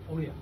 おるやん。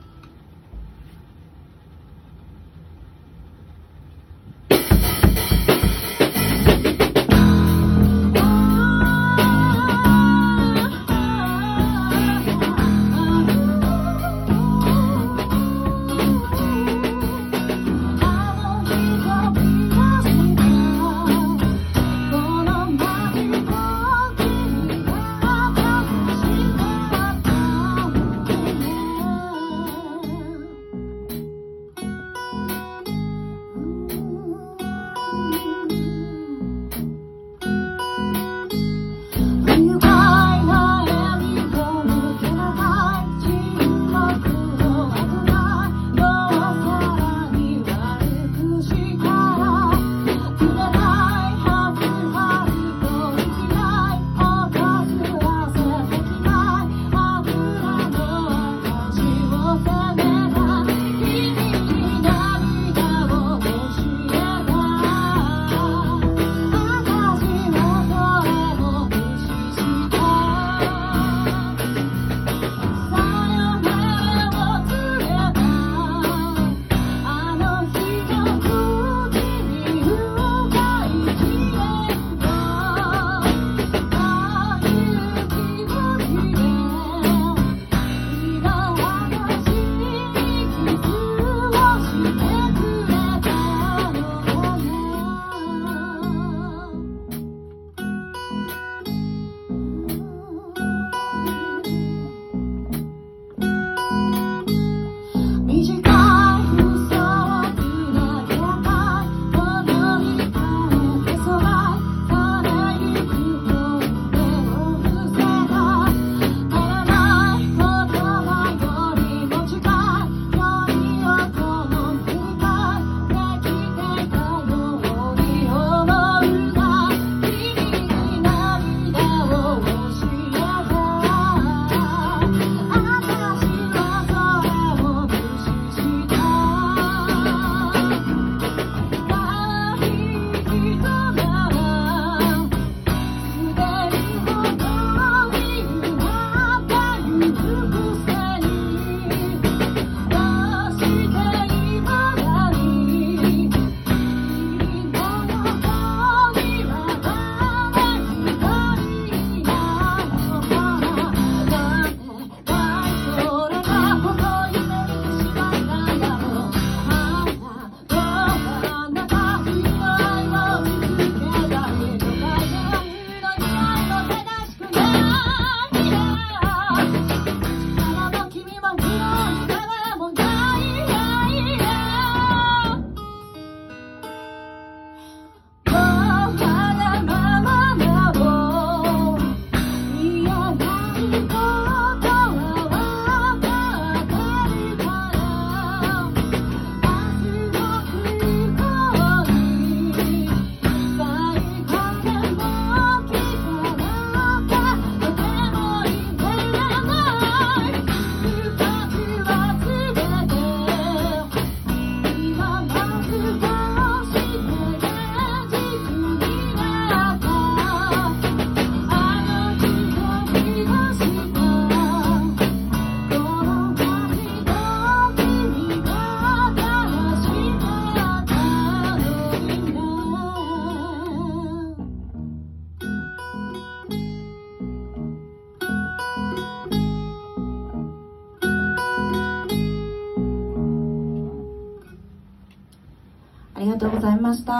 ありがとうございました。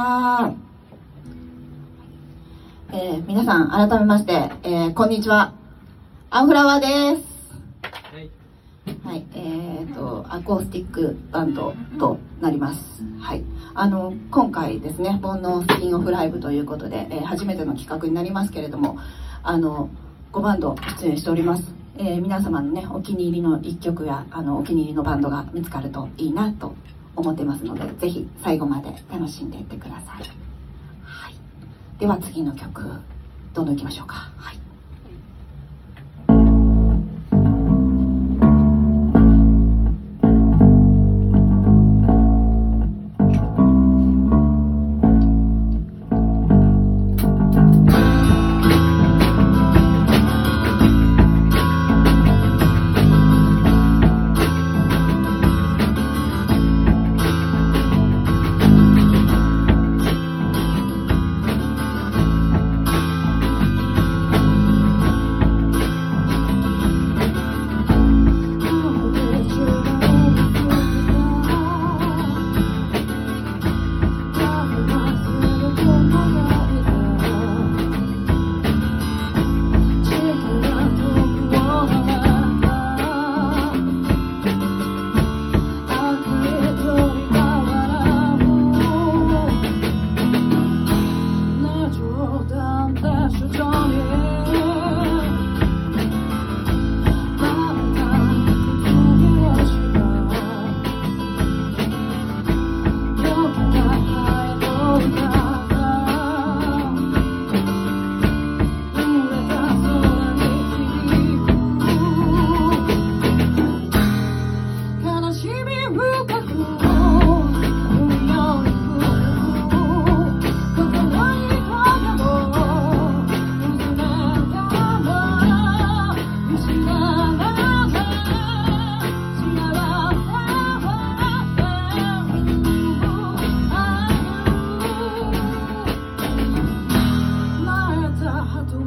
皆さん改めまして、こんにちは。アンフラワーです。はい、アコースティックバンドとなります。はい、今回ですね、煩悩スピンオフライブということで、初めての企画になりますけれども、5バンド出演しております。皆様のね、お気に入りの1曲やお気に入りのバンドが見つかるといいなと思ってますので、ぜひ最後まで楽しんでいってください。はい、では次の曲どんどんいきましょうか。はい、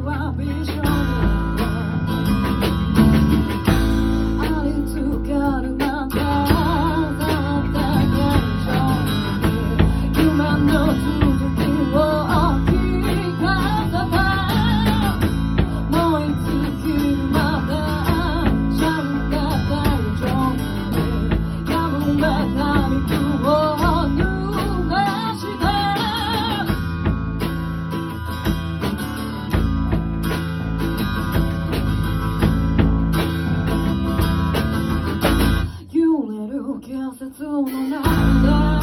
はビジョンあり続けるまた夢の続きを聞かせて燃え尽きるまでシャンデリアやぶれた肉を濡らして揺れる季節の中で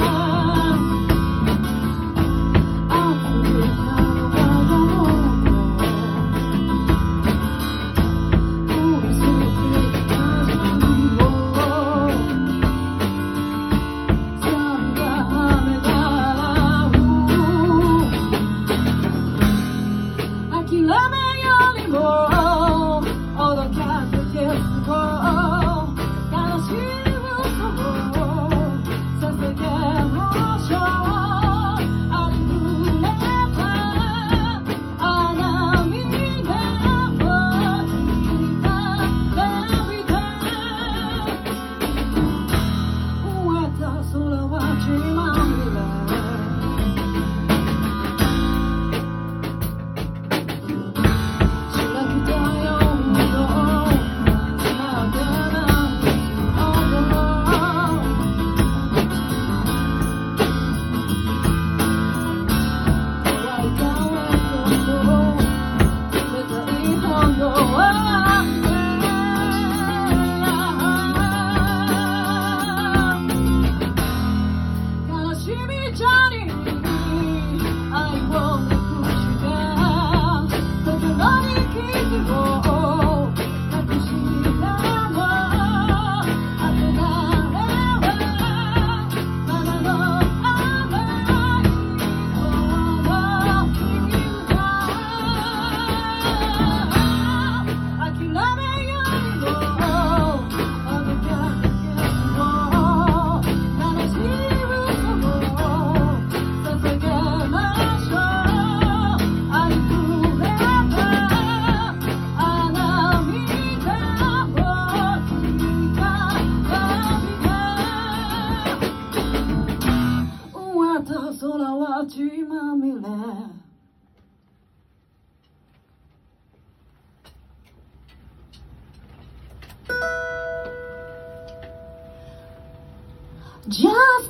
Just a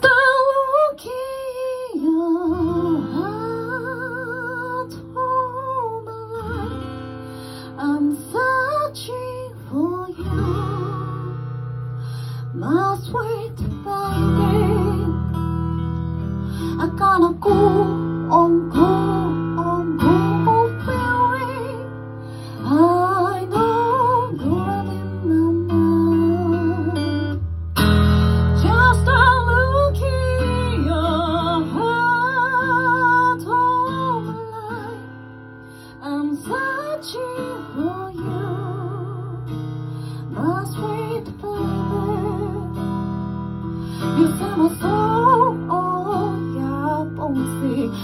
look in your heart, oh my life, I'm searching for you, my sweet baby. I gotta go on, feeling. I know you're in my mind. Just a look in your heart, all my life, I'm searching for you, my sweet baby. You set my soul on your bones.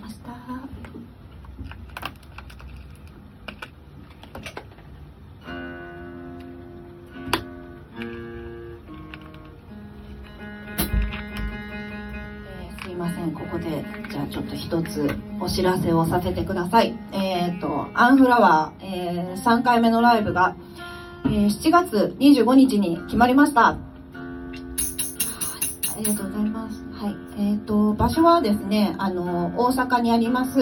ました。すいません、ここでじゃあちょっと一つお知らせをさせてください。アンフラワー、3回目のライブが、7月25日に決まりました。ありがとうございます。はい。場所はですね、大阪にあります、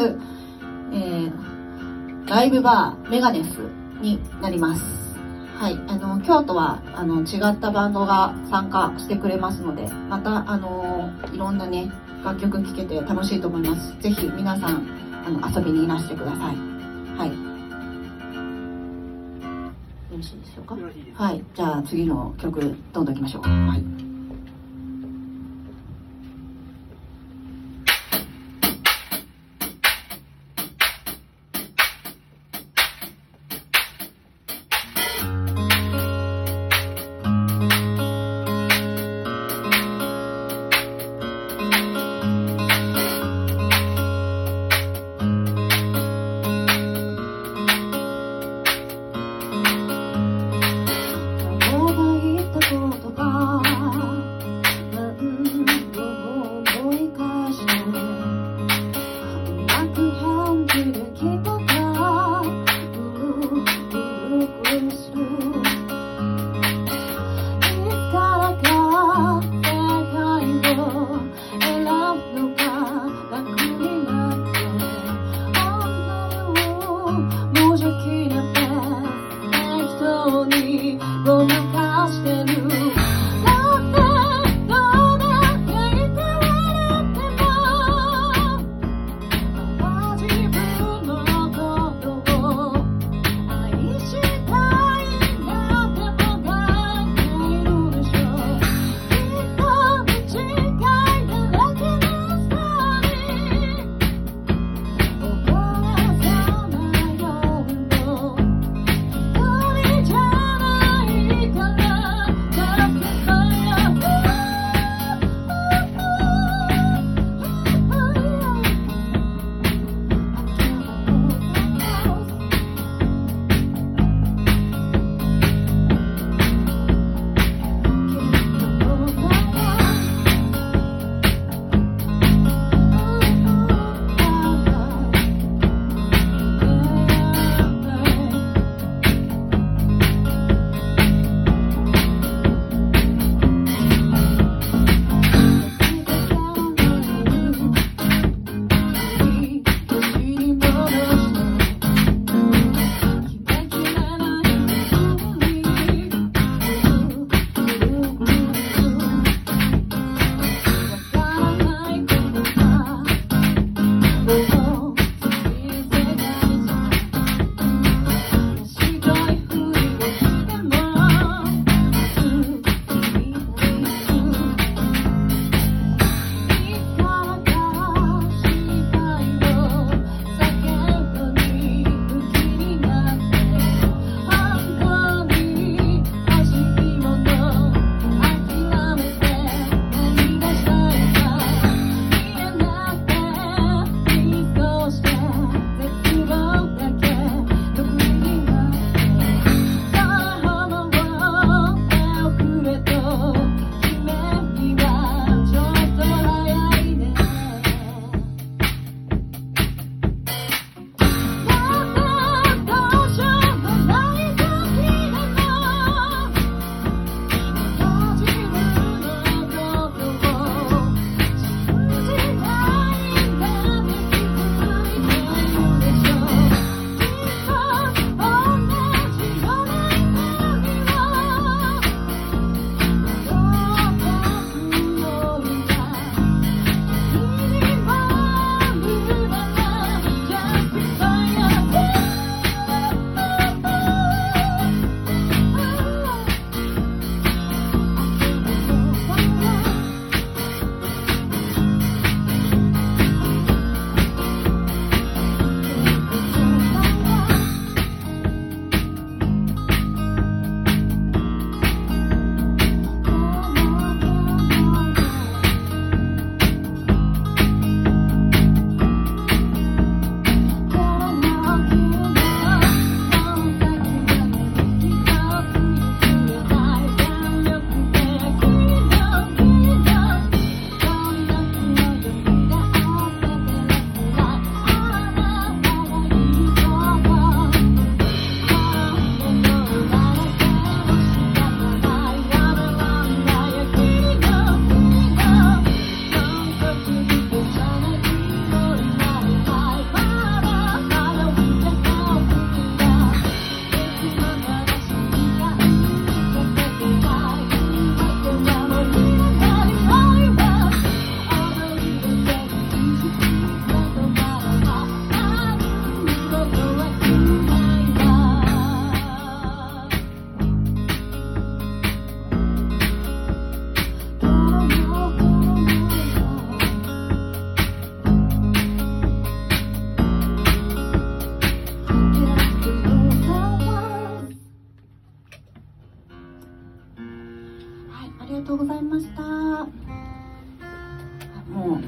ライブバーメガネスになります。はい。京都は、違ったバンドが参加してくれますので、また、いろんなね、楽曲聴けて楽しいと思います。ぜひ皆さん、遊びにいらしてください。はい。よろしいでしょうか。はい。じゃあ次の曲、どんどん行きましょう。はい。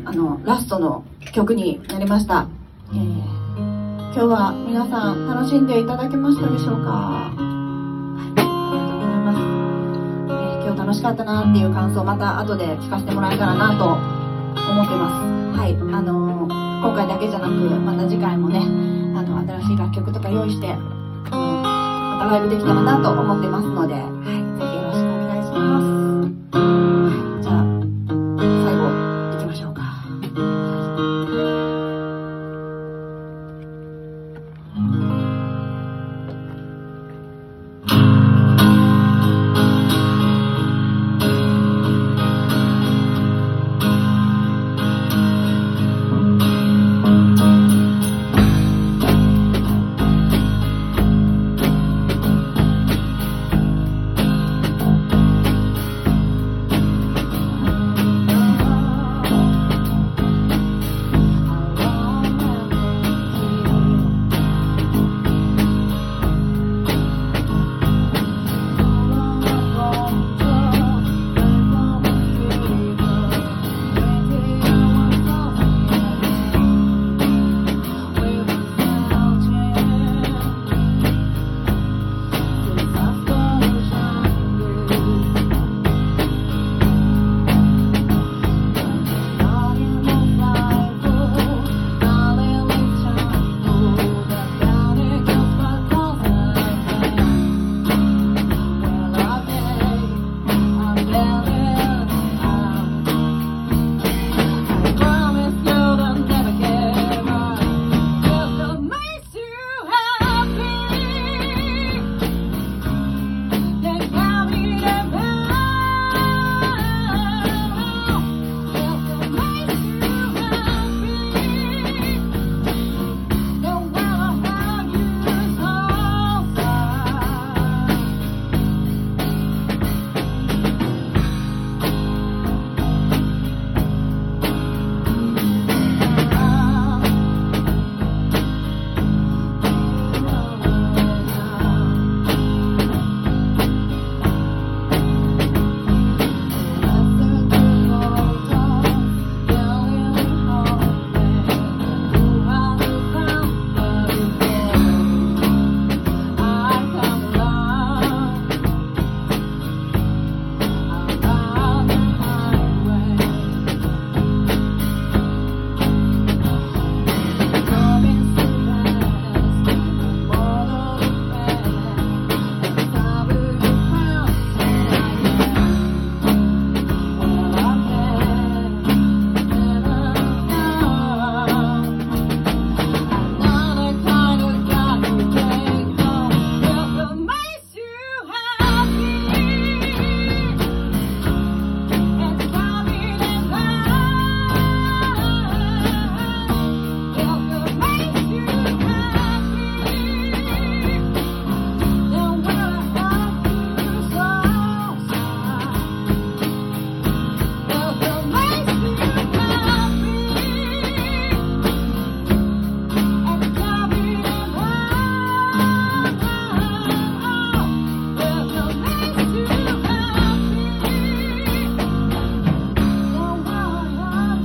ラストの曲になりました。今日は皆さん楽しんでいただけましたでしょうか？はい、ありがとうございます。今日楽しかったなっていう感想また後で聞かせてもらえたらなと思ってます。はい、今回だけじゃなくまた次回もね新しい楽曲とか用意してまたライブできたらなと思ってますので、はい、ぜひよろしくお願いします。はい、じゃあ最後行きましょうか。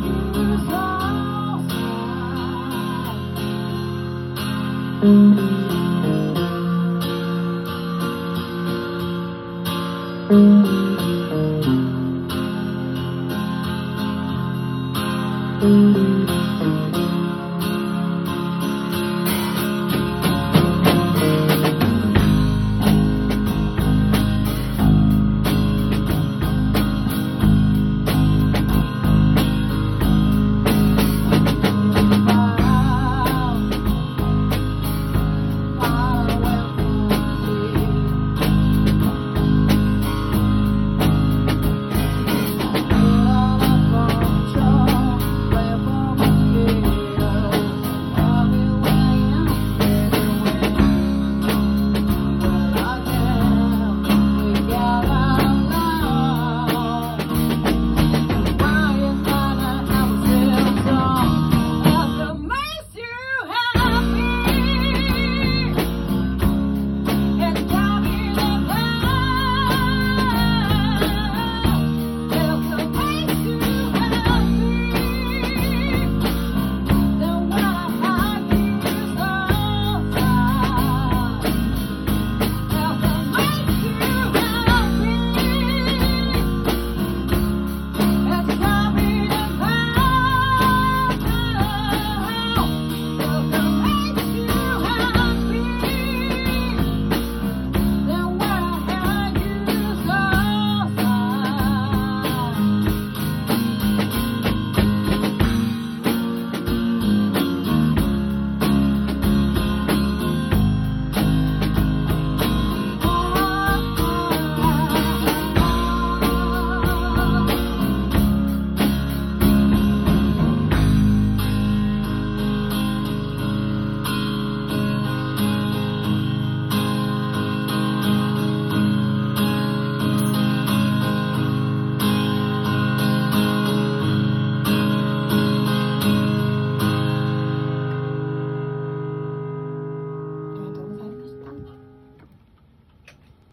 うん。